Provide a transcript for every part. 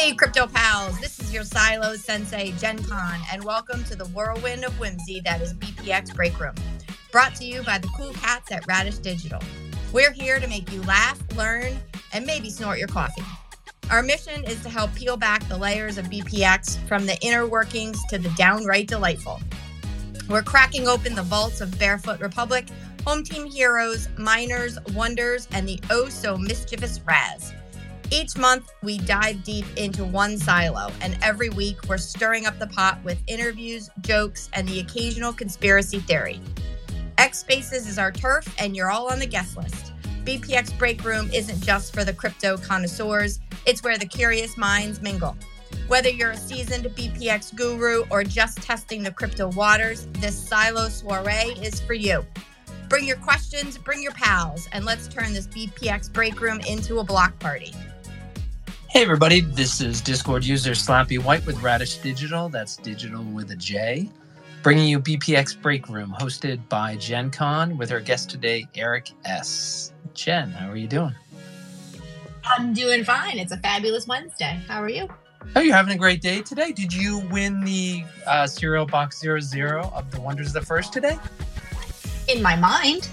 Hey, Crypto Pals. This is your Silo Sensei, Jen Con, and welcome to the whirlwind of whimsy that is BPX Break Room, brought to you by the cool cats at Radish Digital. We're here to make you laugh, learn, and maybe snort your coffee. Our mission is to help peel back the layers of BPX from the inner workings to the downright delightful. We're cracking open the vaults of Barefoot Republic, Home Team Heroes, Miners, Wonders, and the oh-so-mischievous Raz. Each month, we dive deep into one silo, and every week, we're stirring up the pot with interviews, jokes, and the occasional conspiracy theory. X Spaces is our turf, and you're all on the guest list. BPX Break Room isn't just for the crypto connoisseurs, it's where the curious minds mingle. Whether you're a seasoned BPX guru or just testing the crypto waters, this silo soiree is for you. Bring your questions, bring your pals, and let's turn this BPX Break Room into a block party. Hey everybody, this is Discord user Slappy White with Radish Digital, that's digital with a J, bringing you BPX Break Room, hosted by Jen Con, with our guest today, Eric S. Jen, how are you doing? I'm doing fine. It's a fabulous Wednesday. How are you? Oh, you're having a great day today? Did you win the cereal box 00 of the Wonders of the First today? In my mind.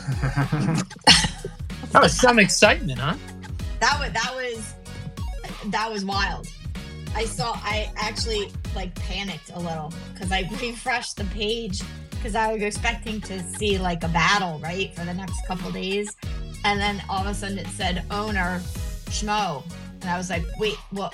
That was some excitement, huh? That was wild. I actually panicked a little because I refreshed the page because I was expecting to see a battle, right, for the next couple days. And then all of a sudden it said owner Schmo. And I was like, wait, what?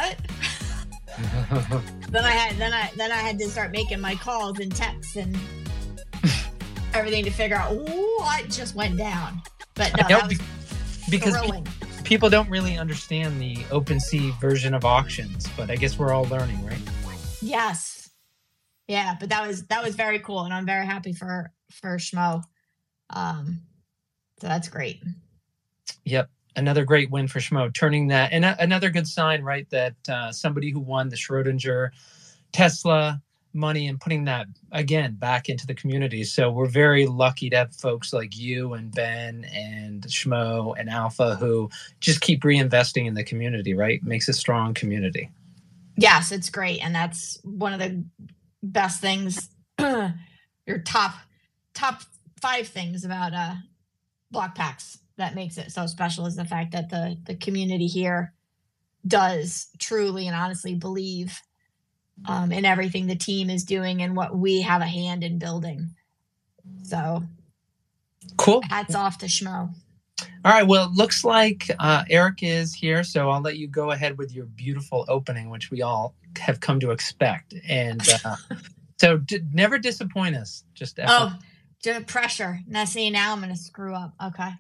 then I had to start making my calls and texts and everything to figure out what just went down. But no, that was because thrilling. People don't really understand the OpenSea version of auctions, but I guess we're all learning, right? Yes. Yeah, but that was very cool, and I'm very happy for Schmo. So that's great. Yep. Another great win for Schmo, turning that, and another good sign, right, that somebody who won the Schrodinger Tesla money and putting that again back into the community. So we're very lucky to have folks like you and Ben and Schmo and Alpha who just keep reinvesting in the community, right? Makes a strong community. Yes, it's great. And that's one of the best things, your top 5 things about block packs that makes it so special is the fact that the community here does truly and honestly believe in everything the team is doing and what we have a hand in building. So cool. Hats off to Schmo. All right. Well, it looks like Eric is here, so I'll let you go ahead with your beautiful opening, which we all have come to expect. And so never disappoint us. Just pressure. Now see, now I'm going to screw up. Okay.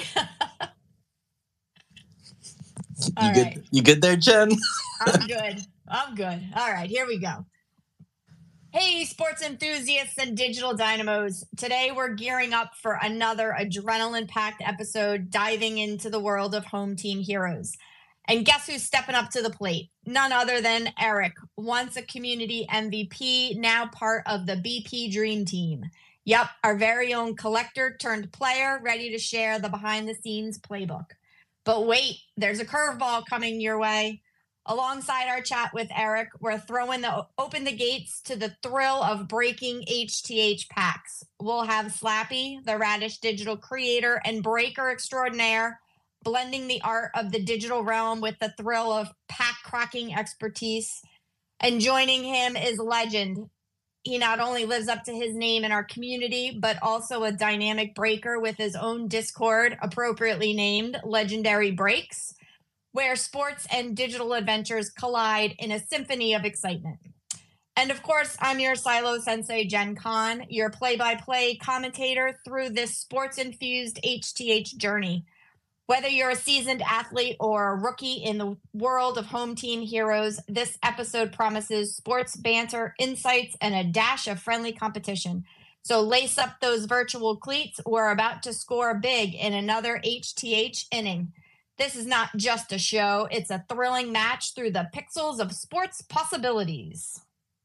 You good there, Jen? I'm good. All right, here we go. Hey, sports enthusiasts and digital dynamos. Today, we're gearing up for another adrenaline-packed episode diving into the world of Home Team Heroes. And guess who's stepping up to the plate? None other than Eric, once a community MVP, now part of the BP Dream Team. Yep, our very own collector turned player, ready to share the behind-the-scenes playbook. But wait, there's a curveball coming your way. Alongside our chat with Eric, we're throwing open the gates to the thrill of breaking HTH packs. We'll have Slappy, the Radish Digital creator and breaker extraordinaire, blending the art of the digital realm with the thrill of pack cracking expertise. And joining him is Legend. He not only lives up to his name in our community, but also a dynamic breaker with his own Discord, appropriately named Legendary Breaks, where sports and digital adventures collide in a symphony of excitement. And of course, I'm your Silo Sensei, Jen Con, your play-by-play commentator through this sports-infused HTH journey. Whether you're a seasoned athlete or a rookie in the world of Home Team Heroes, this episode promises sports banter, insights, and a dash of friendly competition. So lace up those virtual cleats. We're about to score big in another HTH inning. This is not just a show. It's a thrilling match through the pixels of sports possibilities.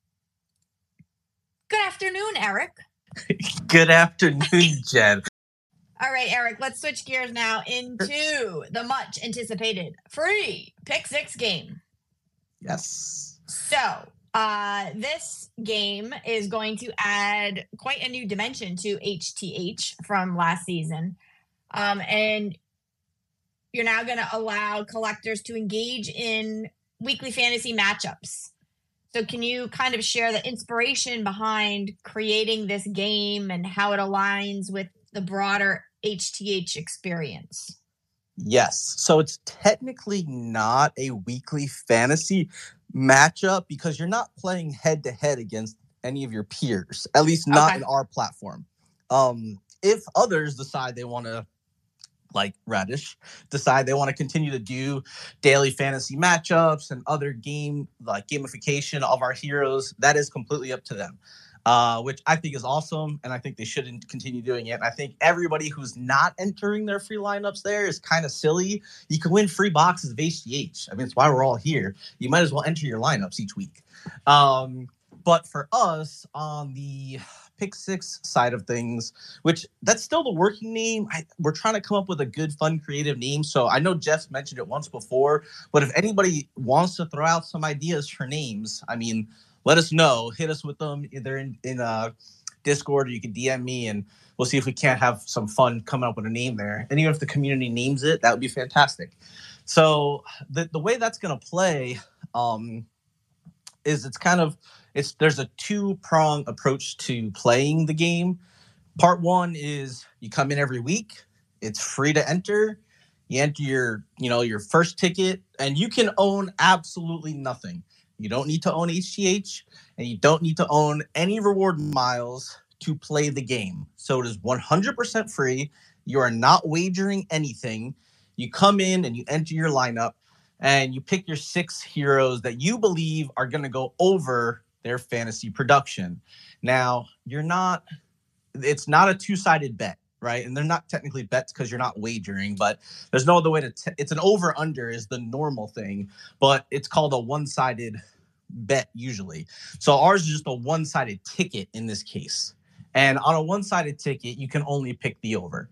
Good afternoon, Eric. Good afternoon, Jen. All right, Eric, let's switch gears now into the much anticipated free Pick 6 game. Yes. So this game is going to add quite a new dimension to HTH from last season. And you're now going to allow collectors to engage in weekly fantasy matchups. So can you kind of share the inspiration behind creating this game and how it aligns with the broader HTH experience? Yes. So it's technically not a weekly fantasy matchup because you're not playing head to head against any of your peers, at least not in our platform. If others decide they want to, like Radish, decide they want to continue to do daily fantasy matchups and other gamification of our heroes, that is completely up to them. Which I think is awesome, and I think they shouldn't continue doing it. I think everybody who's not entering their free lineups there is kind of silly. You can win free boxes of HTH. I mean, it's why we're all here. You might as well enter your lineups each week. But for us, on the Pick Six side of things, which that's still the working name, we're trying to come up with a good, fun, creative name. So I know Jeff's mentioned it once before, but if anybody wants to throw out some ideas for names, I mean, let us know. Hit us with them either in Discord, or you can DM me, and we'll see if we can't have some fun coming up with a name there. And even if the community names it, that would be fantastic. So the way that's going to play is there's a two-prong approach to playing the game. Part one is you come in every week. It's free to enter. You enter your first ticket, and you can own absolutely nothing. You don't need to own HTH, and you don't need to own any reward miles to play the game. So it is 100% free. You are not wagering anything. You come in and you enter your lineup, and you pick your 6 heroes that you believe are going to go over their fantasy production. Now, it's not a two-sided bet, right? And they're not technically bets because you're not wagering, but there's no other way it's an over-under is the normal thing, but it's called a one-sided bet usually. So ours is just a one-sided ticket in this case. And on a one-sided ticket, you can only pick the over.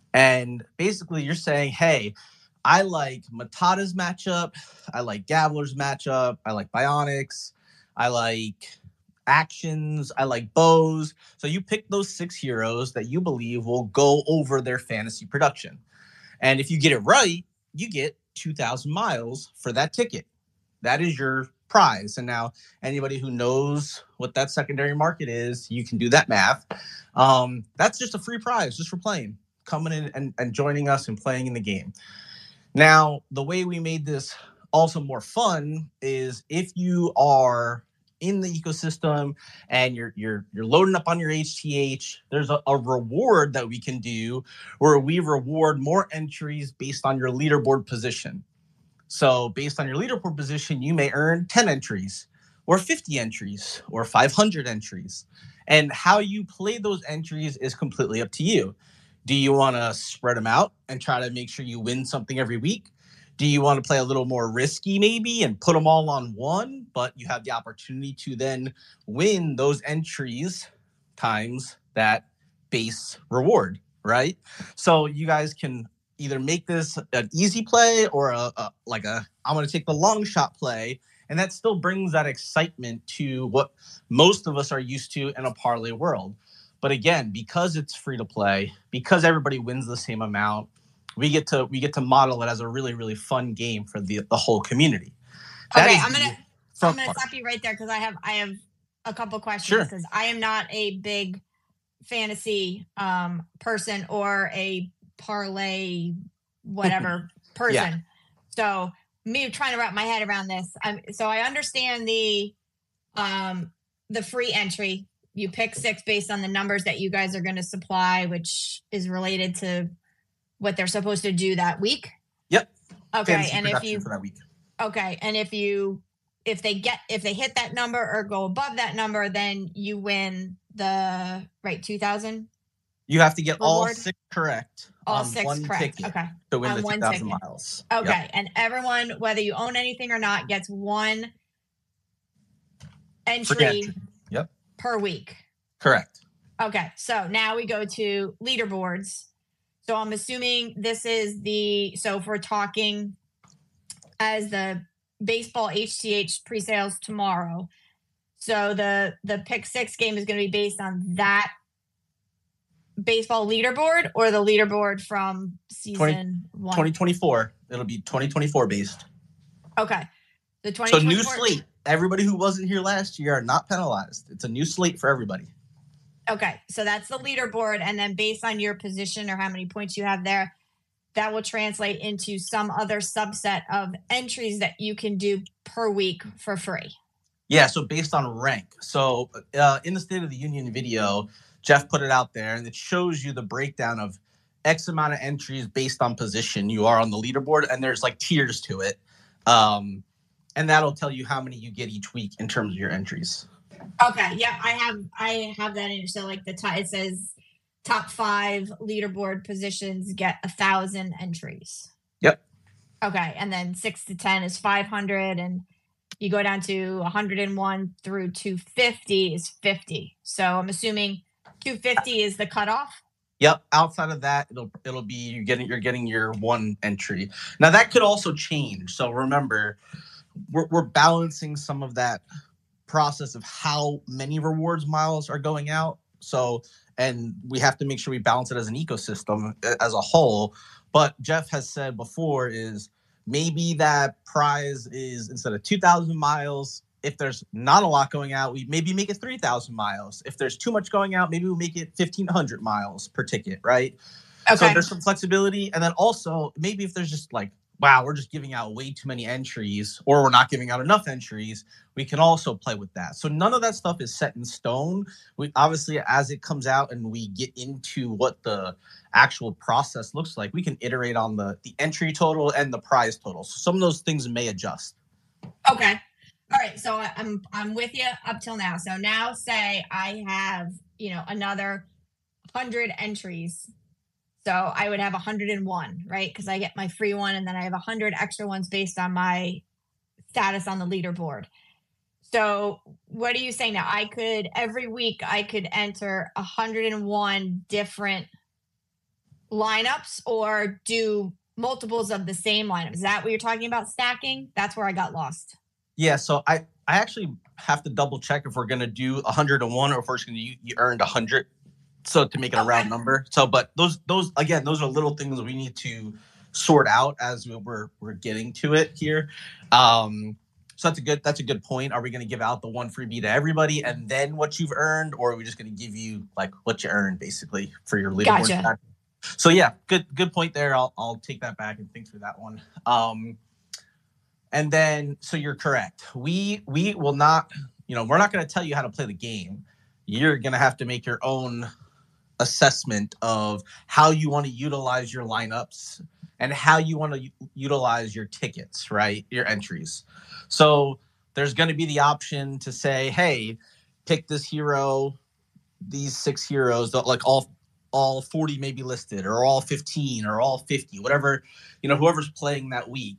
And basically you're saying, hey, I like Matata's matchup. I like Gabler's matchup. I like Bionics. I like Actions. I like Bows. So you pick those 6 heroes that you believe will go over their fantasy production. And if you get it right, you get 2,000 miles for that ticket. That is your prize. And now anybody who knows what that secondary market is, you can do that math. That's just a free prize just for playing, coming in and joining us and playing in the game. Now, the way we made this also more fun is if you are in the ecosystem and you're loading up on your HTH, there's a reward that we can do where we reward more entries based on your leaderboard position. So based on your leaderboard position, you may earn 10 entries or 50 entries or 500 entries. And how you play those entries is completely up to you. Do you want to spread them out and try to make sure you win something every week? Do you want to play a little more risky maybe and put them all on one, but you have the opportunity to then win those entries times that base reward, right? So you guys can either make this an easy play or I'm going to take the long shot play. And that still brings that excitement to what most of us are used to in a parlay world. But again, because it's free to play, because everybody wins the same amount, we get to model it as a really, really fun game for the whole community. Okay, I'm gonna stop you right there because I have a couple questions because I am not a big fantasy person or a parlay whatever person. Yeah. So me trying to wrap my head around this. So I understand the free entry. You pick 6 based on the numbers that you guys are going to supply, which is related to what they're supposed to do that week. Yep. Okay. Fantasy and if you for that week. Okay. And if they hit that number or go above that number, then you win the 2,000. You have to get reward? all 6 correct. All on 6 one correct. ticket Okay. to win on the 2,000 ticket. miles. Okay. Yep. And everyone, whether you own anything or not, gets one entry Yep. per week. Correct. Okay. So now we go to leaderboards. So I'm assuming this is so if we're talking as the baseball HTH pre-sales tomorrow. So the pick six game is going to be based on that baseball leaderboard or the leaderboard from season 1? 2024. It'll be 2024 based. Okay. The So new slate. Everybody who wasn't here last year are not penalized. It's a new slate for everybody. Okay. So that's the leaderboard. And then based on your position or how many points you have there, that will translate into some other subset of entries that you can do per week for free. Yeah, so based on rank. So in the State of the Union video, Jeff put it out there, and it shows you the breakdown of X amount of entries based on position you are on the leaderboard, and there's like tiers to it. And that'll tell you how many you get each week in terms of your entries. Okay, yeah, I have that in. So like it says top 5 leaderboard positions get 1,000 entries. Yep. Okay, and then 6 to 10 is 500, and you go down to 101 through 250 is 50. So I'm assuming 250 is the cutoff. Yep. Outside of that, it'll be you're getting your 1 entry. Now that could also change. So remember, we're balancing some of that process of how many rewards miles are going out. So, and we have to make sure we balance it as an ecosystem as a whole. But Jeff has said before is maybe that prize is instead of 2,000 miles. If there's not a lot going out, we maybe make it 3,000 miles. If there's too much going out, maybe we make it 1,500 miles per ticket, right? Okay. So there's some flexibility. And then also maybe if there's just like, wow, we're just giving out way too many entries or we're not giving out enough entries, we can also play with that. So none of that stuff is set in stone. We obviously, as it comes out and we get into what the actual process looks like, we can iterate on the entry total and the prize total. So some of those things may adjust. Okay. All right. So I'm with you up till now. So now say I have, another 100 entries. So I would have 101, right? Because I get my free one and then I have 100 extra ones based on my status on the leaderboard. So what are you saying now? Every week I could enter 101 different lineups or do multiples of the same lineup. Is that what you're talking about, stacking? That's where I got lost. Yeah, so I actually have to double check if we're going to do 101 or if we're just going to you earned 100. So to make it a round number. So, but those are little things we need to sort out as we're getting to it here. So that's a good point. Are we going to give out the 1 freebie to everybody and then what you've earned, or are we just going to give you like what you earned basically for your leaderboard? Gotcha. So yeah, good point there. I'll take that back and think through that one. And then so you're correct. We will not, we're not going to tell you how to play the game. You're going to have to make your own assessment of how you want to utilize your lineups and how you want to utilize your tickets, right? Your entries. So there's going to be the option to say, hey, pick this hero, these 6 heroes, like all 40 may be listed or all 15 or all 50, whatever, whoever's playing that week,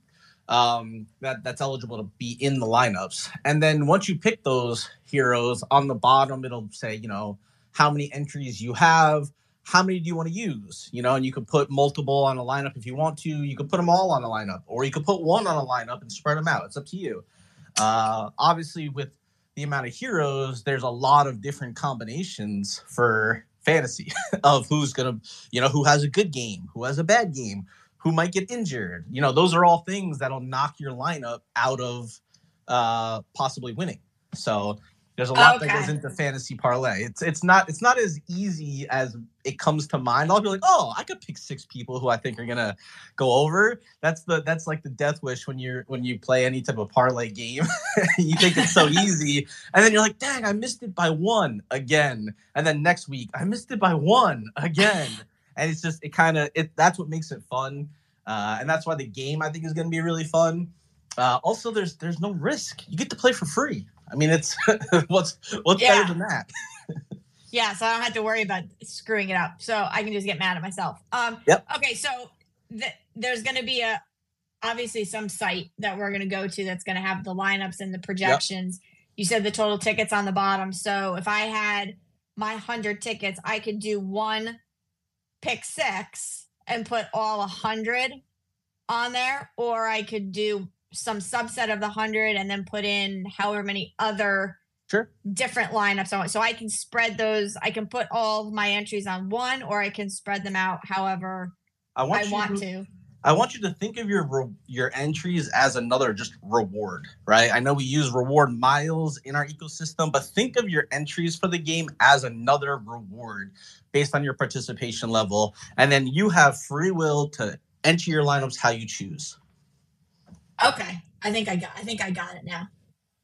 that's eligible to be in the lineups. And then once you pick those heroes, on the bottom, it'll say, how many entries you have, how many do you want to use, and you can put multiple on a lineup if you want to. You can put them all on a lineup, or you could put one on a lineup and spread them out. It's up to you. Obviously, with the amount of heroes, there's a lot of different combinations for fantasy of who's going to, who has a good game, who has a bad game, who might get injured. Those are all things that'll knock your lineup out of possibly winning. So there's a lot that goes into fantasy parlay. It's not as easy as it comes to mind. I'll be like, oh, I could pick 6 people who I think are gonna go over. That's like the death wish when you play any type of parlay game. You think it's so easy, and then you're like, dang, I missed it by 1 again. And then next week, I missed it by 1 again. And it's just that's what makes it fun, and that's why the game I think is gonna be really fun. Also, there's no risk. You get to play for free. I mean, it's what's better than that? Yeah, so I don't have to worry about screwing it up. So I can just get mad at myself. Yep. Okay, so there's going to be obviously some site that we're going to go to that's going to have the lineups and the projections. Yep. You said the total tickets on the bottom. So if I had my 100 tickets, I could do 1 pick 6 and put all 100 on there, or I could do some subset of the 100 and then put in however many other different lineups I want. So I can spread those. I can put all of my entries on one, or I can spread them out however I want to. I want you to think of your entries as another just reward, right? I know we use reward miles in our ecosystem, but think of your entries for the game as another reward based on your participation level. And then you have free will to enter your lineups how you choose. Okay. I think I got it now.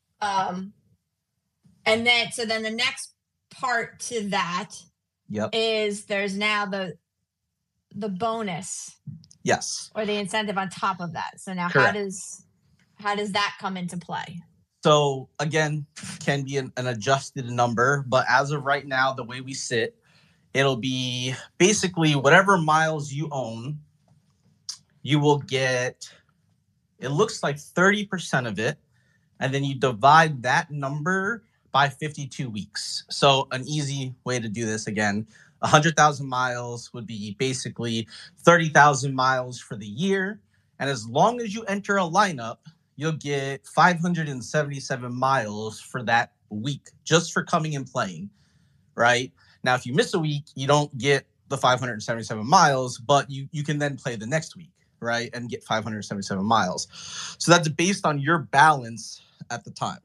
And then the next part to that is there's now the bonus. Yes. Or the incentive on top of that. So now Correct. how does that come into play? So again, can be an adjusted number, but as of right now, the way we sit, it'll be basically whatever miles you own, you will get, it looks like 30% of it, and then you divide that number by 52 weeks. So an easy way to do this again, 100,000 miles would be basically 30,000 miles for the year. And as long as you enter a lineup, you'll get 577 miles for that week just for coming and playing, right? Now, if you miss a week, you don't get the 577 miles, but you can then play the next week, right? And get 577 miles. So that's based on your balance at the time.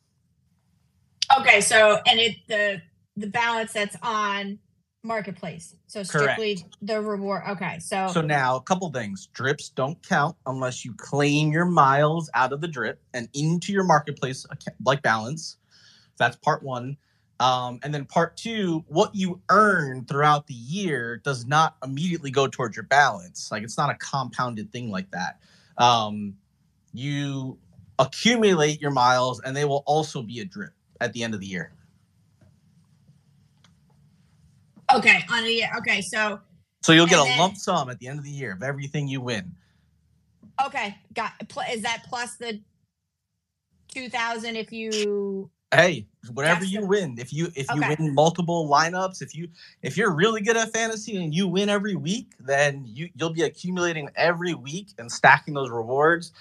Okay, so and the balance that's on Marketplace. So strictly Correct. The reward. Okay, so now a couple things. Drips don't count unless you claim your miles out of the drip and into your Marketplace like balance. That's part one. And then part two, what you earn throughout the year does not immediately go towards your balance. Like it's not a compounded thing like that. You accumulate your miles and they will also be a drip at the end of the year. Okay, on a year. Okay, so you'll get a lump sum at the end of the year of everything you win. Okay, is that plus the 2,000 if you? Hey, whatever you win, if you win multiple lineups, if you're really good at fantasy and you win every week, then you'll be accumulating every week and stacking those rewards.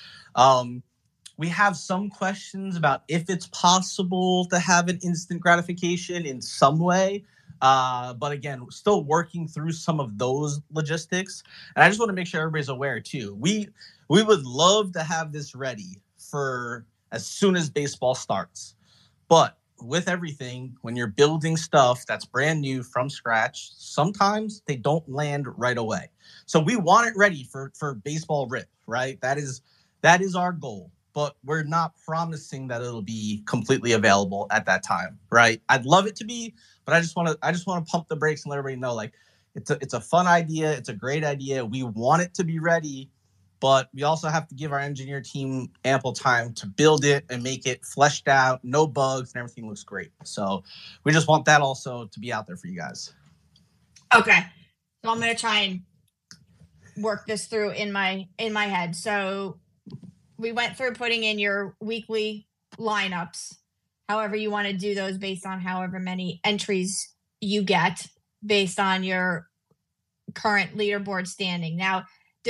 We have some questions about if it's possible to have an instant gratification in some way. But again, still working through some of those logistics. And I just want to make sure everybody's aware too. We would love to have this ready for as soon as baseball starts. But with everything, when you're building stuff that's brand new from scratch, sometimes they don't land right away. So we want it ready for baseball rip, right? That is our goal. But we're not promising that it'll be completely available at that time, right? I'd love it to be, but I just want to pump the brakes and let everybody know, like, it's a fun idea, it's a great idea. We want it to be ready, but we also have to give our engineer team ample time to build it and make it fleshed out, no bugs, and everything looks great. So we just want that also to be out there for you guys. Okay, so I'm gonna try and work this through in my head. So we went through putting in your weekly lineups, however you want to do those based on however many entries you get based on your current leaderboard standing. Now,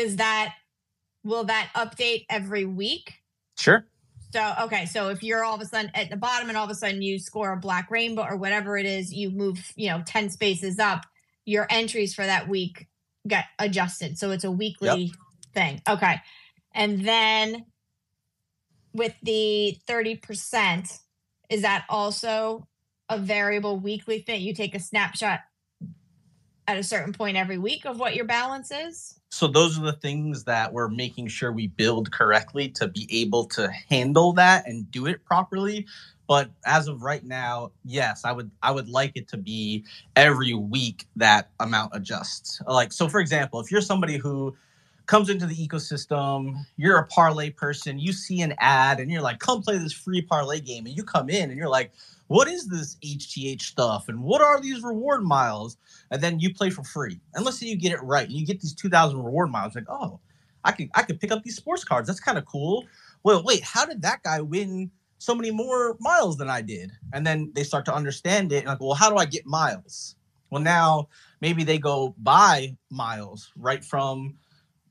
will that update every week? Sure. So, okay. So if you're all of a sudden at the bottom and all of a sudden you score a black rainbow or whatever it is, you move, 10 spaces up, your entries for that week get adjusted. So it's a weekly thing. Okay. And then with the 30%, is that also a variable weekly thing? You take a snapshot at a certain point every week of what your balance is? So those are the things that we're making sure we build correctly to be able to handle that and do it properly. But as of right now, yes, I would like it to be every week that amount adjusts. Like, so for example, if you're somebody who comes into the ecosystem, you're a parlay person, you see an ad and you're like, come play this free parlay game. And you come in and you're like, what is this HGH stuff? And what are these reward miles? And then you play for free. And let's say you get it right. And you get these 2,000 reward miles. Like, oh, I could pick up these sports cards. That's kind of cool. Well, wait, how did that guy win so many more miles than I did? And then they start to understand it. And like, well, how do I get miles? Well, now maybe they go buy miles right from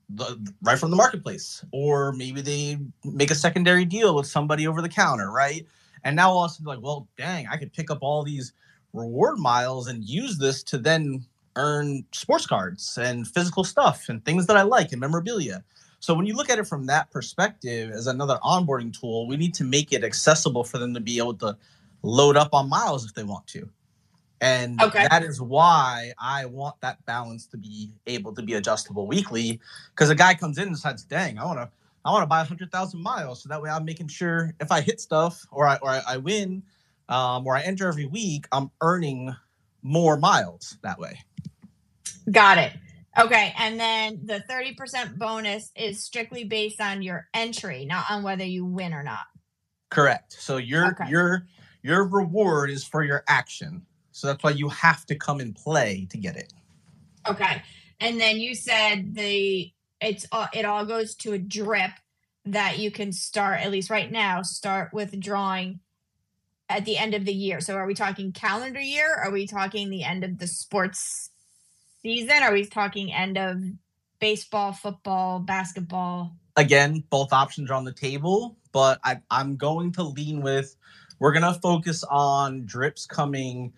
right from the marketplace, or maybe they make a secondary deal with somebody over the counter, right? And now all of a sudden, like, well, dang, I could pick up all these reward miles and use this to then earn sports cards and physical stuff and things that I like and memorabilia. So when you look at it from that perspective as another onboarding tool, we need to make it accessible for them to be able to load up on miles if they want to. And that is why I want that balance to be able to be adjustable weekly, because a guy comes in and decides, dang, I want to buy 100,000 miles. So that way I'm making sure if I hit stuff or I win or I enter every week, I'm earning more miles that way. Got it. Okay. And then the 30% bonus is strictly based on your entry, not on whether you win or not. Correct. So your reward is for your action. So that's why you have to come and play to get it. Okay. And then you said it all goes to a drip that you can start, at least right now, start withdrawing at the end of the year. So are we talking calendar year? Are we talking the end of the sports season? Are we talking end of baseball, football, basketball? Again, both options are on the table, but I'm going to lean with, we're going to focus on drips coming.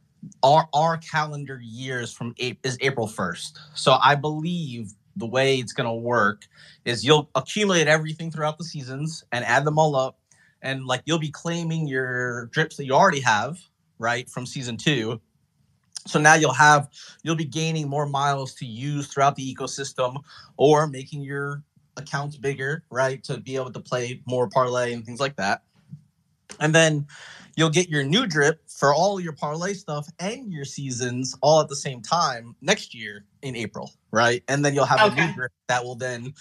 Our calendar years is April 1st. So I believe the way it's going to work is you'll accumulate everything throughout the seasons and add them all up. And like, you'll be claiming your drips that you already have, right, from season 2. So now you'll be gaining more miles to use throughout the ecosystem, or making your accounts bigger, right, to be able to play more parlay and things like that. And then you'll get your new drip for all your parlay stuff and your seasons all at the same time next year in April, right? And then you'll have a new drip that will then.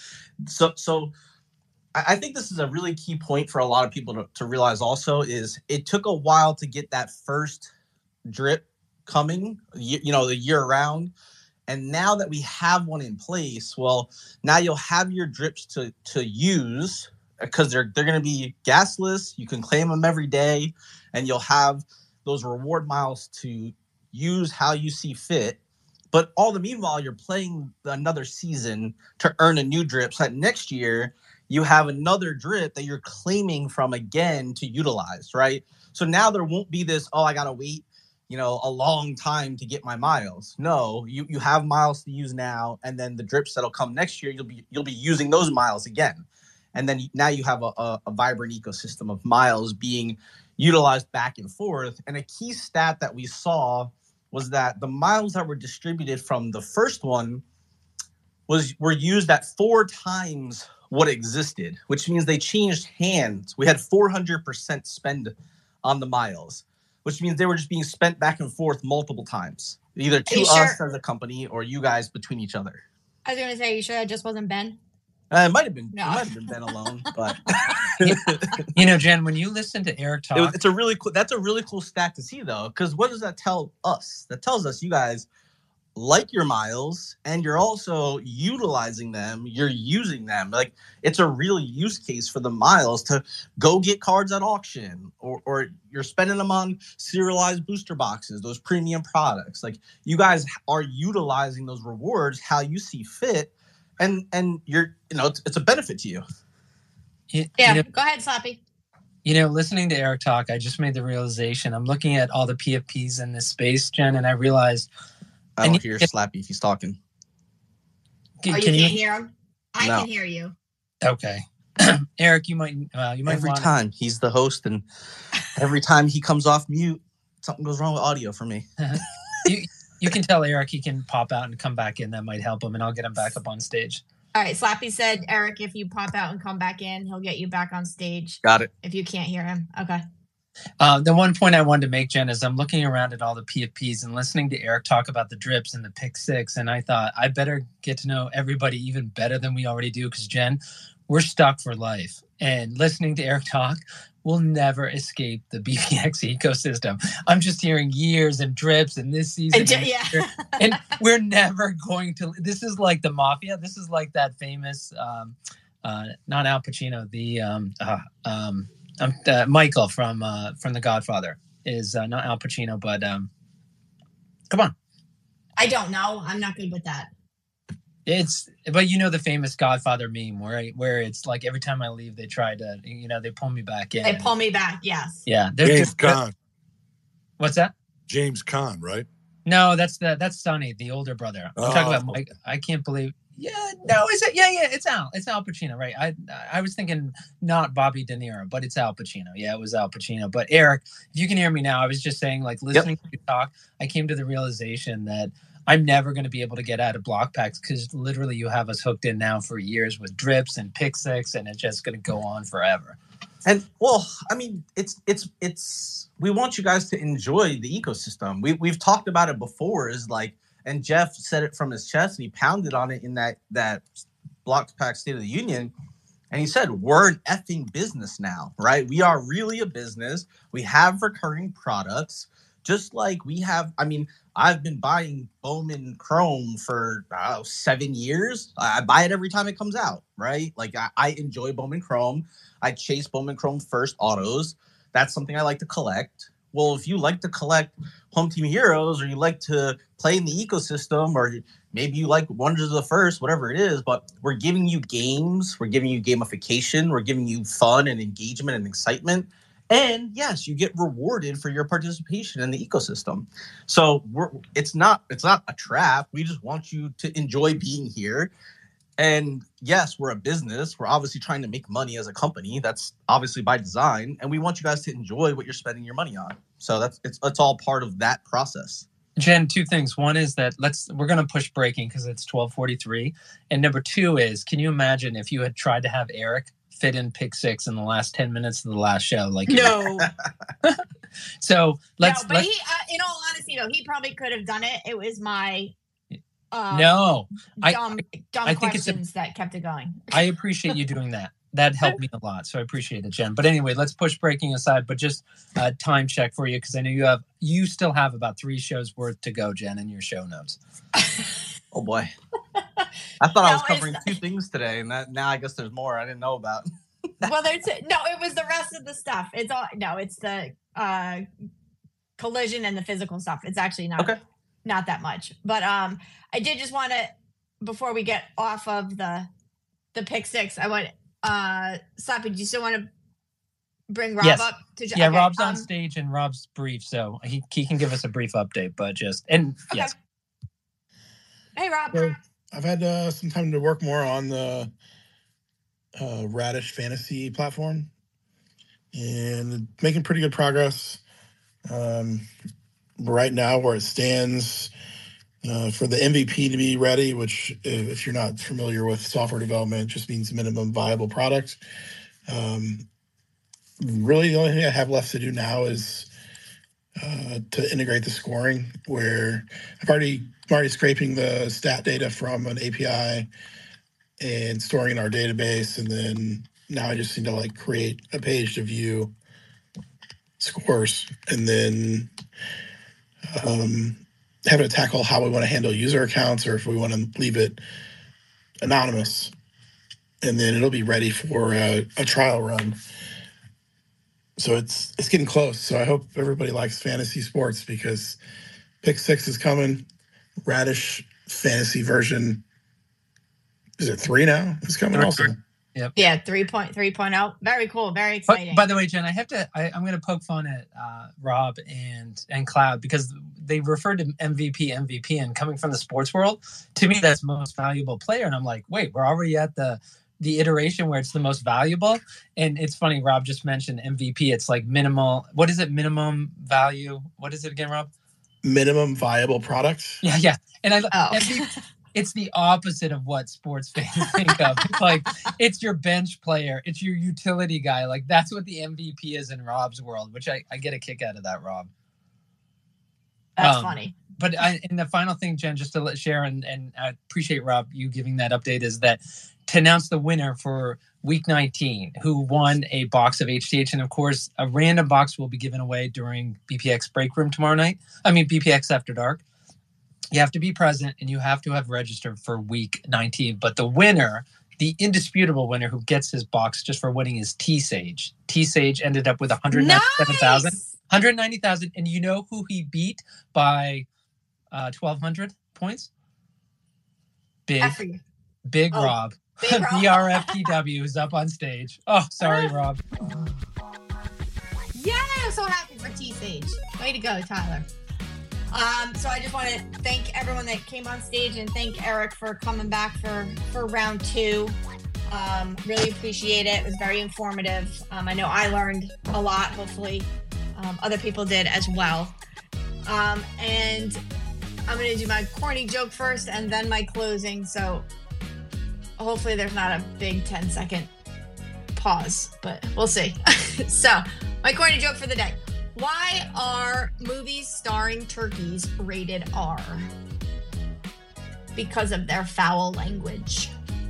So I think this is a really key point for a lot of people to realize also, is it took a while to get that first drip coming, the year round. And now that we have one in place, well, now you'll have your drips to use, because they're going to be gasless. You can claim them every day, and you'll have those reward miles to use how you see fit. But all the meanwhile, you're playing another season to earn a new drip. So that next year, you have another drip that you're claiming from again to utilize, right? So now there won't be this, I got to wait, a long time to get my miles. No, you have miles to use now, and then the drips that'll come next year, you'll be using those miles again. And then now you have a vibrant ecosystem of miles being utilized back and forth. And a key stat that we saw was that the miles that were distributed from the first one were used at 4 times what existed, which means they changed hands. We had 400% spend on the miles, which means they were just being spent back and forth multiple times, either to us as a company or you guys between each other. I was going to say, you sure that just wasn't Ben? It might have been. No. It might have been Ben alone, but Jen, when you listen to Eric talk, it's a really cool. That's a really cool stat to see, though, because what does that tell us? That tells us you guys like your miles, and you're also utilizing them. You're using them. Like, it's a real use case for the miles to go get cards at auction, or you're spending them on serialized booster boxes, those premium products. Like, you guys are utilizing those rewards how you see fit. And you're, it's a benefit to you. Go ahead, Slappy. Listening to Eric talk, I just made the realization. I'm looking at all the PFPs in this space, Jen, and I realized I don't hear Slappy if he's talking. You can't hear him? I can hear you. Okay. Eric, you might every time he's the host, and every time he comes off mute, something goes wrong with audio for me. You can tell Eric he can pop out and come back in. That might help him, and I'll get him back up on stage. All right. Slappy said, Eric, if you pop out and come back in, he'll get you back on stage. Got it. If you can't hear him. Okay. The one point I wanted to make, Jen, is I'm looking around at all the PFPs and listening to Eric talk about the drips and the pick 6. And I thought I better get to know everybody even better than we already do. Because, Jen, we're stuck for life. And listening to Eric talk, we'll never escape the BPX ecosystem. I'm just hearing years and drips and this season. And we're never going to. This is like the mafia. This is like that famous, not Al Pacino, Michael from The Godfather is not Al Pacino, but come on. I don't know. I'm not good with that. But you know the famous Godfather meme where it's like every time I leave, they try to, they pull me back in. They pull me back, yes. Yeah. James Caan. What's that? James Caan, right? No, that's Sonny, the older brother. I'm talking about Mike. I can't believe. Yeah, no, is it? Yeah, it's Al. It's Al Pacino, right? I was thinking not Bobby De Niro, but it's Al Pacino. Yeah, it was Al Pacino. But Eric, if you can hear me now, I was just saying, like, listening to you talk, I came to the realization that I'm never going to be able to get out of block packs because literally you have us hooked in now for years with drips and pick six, and it's just going to go on forever. And well, I mean, it's we want you guys to enjoy the ecosystem. We've talked about it before. Is like, and Jeff said it from his chest, and he pounded on it in that block pack State of the Union. And he said, we're an effing business now, right? We are really a business. We have recurring products, just like we have. I mean, I've been buying Bowman Chrome for 7 years. I buy it every time it comes out, right? Like I enjoy Bowman Chrome. I chase Bowman Chrome first autos. That's something I like to collect. Well, if you like to collect Home Team Heroes, or you like to play in the ecosystem, or maybe you like Wonders of the First, whatever it is, but we're giving you games, we're giving you gamification, we're giving you fun and engagement and excitement. And yes, you get rewarded for your participation in the ecosystem. So it's not a trap. We just want you to enjoy being here. And yes, we're a business. We're obviously trying to make money as a company. That's obviously by design. And we want you guys to enjoy what you're spending your money on. So it's all part of that process. Jen, two things. One is that we're going to push breaking because it's 12:43. And number two is, can you imagine if you had tried to have Eric fit in pick six in the last 10 minutes of the last show? Like, no. So let's. No, but he, in all honesty, though, he probably could have done it. It was my dumb I questions that kept it going. I appreciate you doing that. That helped me a lot. So I appreciate it, Jen. But anyway, let's push breaking aside, but just a time check for you, because I know you still have about 3 shows worth to go, Jen, in your show notes. Oh boy. I thought I was covering 2 things today, and now I guess there's more I didn't know about. Well, it was the rest of the stuff. It's the collision and the physical stuff. It's actually not that much. But I did just want to, before we get off of the pick six, I want Slappy, do you still want to bring Rob up? Yeah, okay. Rob's on stage and Rob's brief, so he can give us a brief update, but yes. Hey, Rob. So I've had some time to work more on the Radish Fantasy platform and making pretty good progress. Right now, where it stands, for the MVP to be ready, which if you're not familiar with software development, just means minimum viable product. Really, the only thing I have left to do now is to integrate the scoring, where I'm already scraping the stat data from an API and storing in our database, and then now I just need to create a page to view scores, and then having to tackle how we want to handle user accounts, or if we want to leave it anonymous, and then it'll be ready for a trial run. So it's getting close. So I hope everybody likes fantasy sports, because Pick 6 is coming. Radish Fantasy version, is it 3 now? It's coming also. Yep. Yeah, 3.3.0. Very cool. Very exciting. By the way, Jen, I'm going to poke fun at Rob and Cloud, because they referred to MVP, and coming from the sports world, to me, that's most valuable player. And I'm like, wait, we're already at the iteration where it's the most valuable. And it's funny, Rob just mentioned MVP. It's like minimal. What is it? Minimum value. What is it again, Rob? Minimum viable product. Yeah. And MVP, it's the opposite of what sports fans think of. It's like, it's your bench player. It's your utility guy. Like, that's what the MVP is in Rob's world, which I get a kick out of that, Rob. That's funny. But and the final thing, Jen, just to share, and I appreciate, Rob, you giving that update, is that to announce the winner for Week 19, who won a box of HTH. And, of course, a random box will be given away during BPX Break Room tomorrow night. BPX After Dark. You have to be present, and you have to have registered for Week 19. But the winner, the indisputable winner who gets his box just for winning, is T-Sage. T-Sage ended up with 197,000. Nice! 190,000. And you know who he beat by 1,200 points? F for you. Big Oh, Rob. Big Rob. BRFTW is up on stage. Oh, sorry, Rob. Yeah, I'm so happy for T-Sage. Way to go, Tyler. So I just want to thank everyone that came on stage and thank Eric for coming back for round 2. Really appreciate it. It was very informative. I know I learned a lot. Hopefully, other people did as well. And I'm going to do my corny joke first and then my closing. So hopefully there's not a big 10-second pause, but we'll see. So my corny joke for the day. Why are movies starring turkeys rated R? Because of their foul language.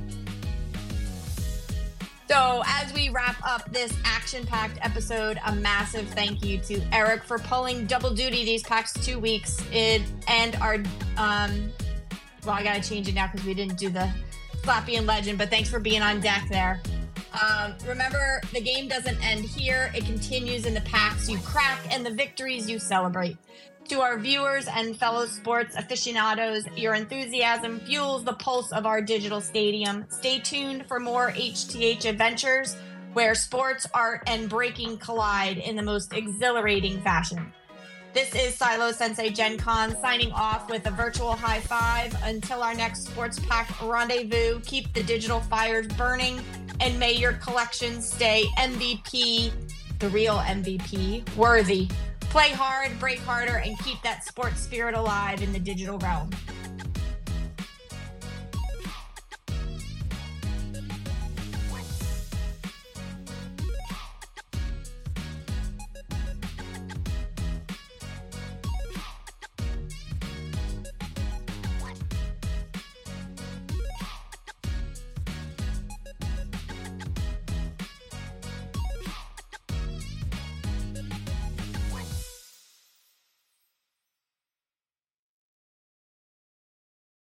So as we wrap up this action-packed episode, a massive thank you to Eric for pulling double duty these past 2 weeks. And our, well, I gotta change it now because we didn't do the Slappy and Legend, but thanks for being on deck there. Remember, the game doesn't end here. It continues in the packs you crack and the victories you celebrate. To our viewers and fellow sports aficionados, your enthusiasm fuels the pulse of our digital stadium. Stay tuned for more HTH adventures where sports, art, and breaking collide in the most exhilarating fashion. This is Silo Sensei Gen Con signing off with a virtual high five. Until our next Sports Pack rendezvous, keep the digital fires burning, and may your collection stay MVP, the real MVP, worthy. Play hard, break harder, and keep that sports spirit alive in the digital realm.